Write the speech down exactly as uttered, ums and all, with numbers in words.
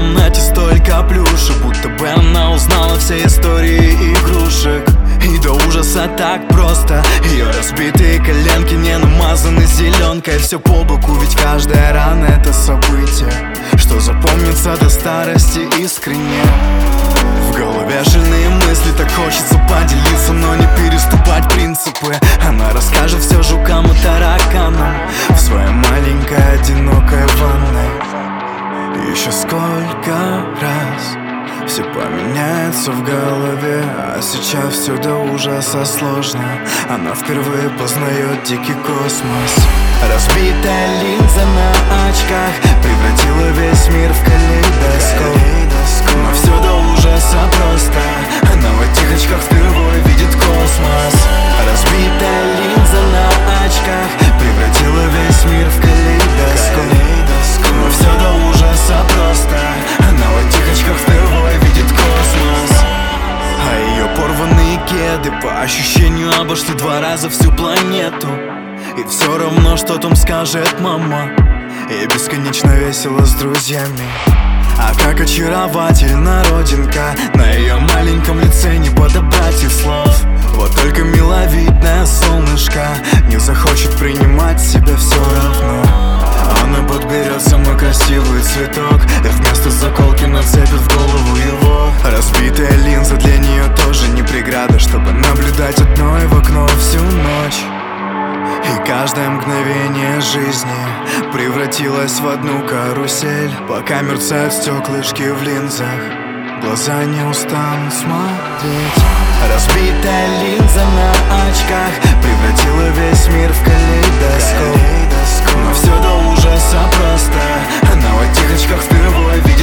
комнате столько плюшек, будто бы она узнала все истории игрушек. И до ужаса так просто. Ее разбитые коленки не намазаны зеленкой. Все по боку, ведь каждая рана — это событие, что запомнится до старости искренне. В голове шальные мысли, так хочется поделиться, но не переступать принципы. Она расскажет все жукам и тараканам в своей маленькой одинокой ванной. Еще сколько раз все поменяется в голове, а сейчас все до ужаса сложно. Она впервые познает дикий космос. Разбитая линза на очках превратила весь мир в калейдоскоп. Но все до ужаса просто. Она в этих очках впервые видит космос. Разбитая линза на очках превратила весь мир в калейдоскоп. Но все до ужаса просто. Она в этих очках впервые видит космос. А ее порванные кеды по ощущению обошли два раза всю планету. И все равно, что там скажет мама. И бесконечно весело с друзьями. А как очаровательна родинка на ее маленьком лице, не подобрать и слов. Вот только миловидное солнышко не захочет принимать себя все равно. Она подберет самый красивый цветок и вместо заколки нацепит в голову его. Разбитая линза для нее тоже не преграда, чтобы наблюдать одной в окно всю ночь. И каждое мгновение жизни превратилось в одну карусель. Пока мерцают стеклышки в линзах, глаза не устанут смотреть. Разбитая линза на очках превратила весь мир в калейдоскоп. Но все до ужаса просто. Она в этих очках впервые видит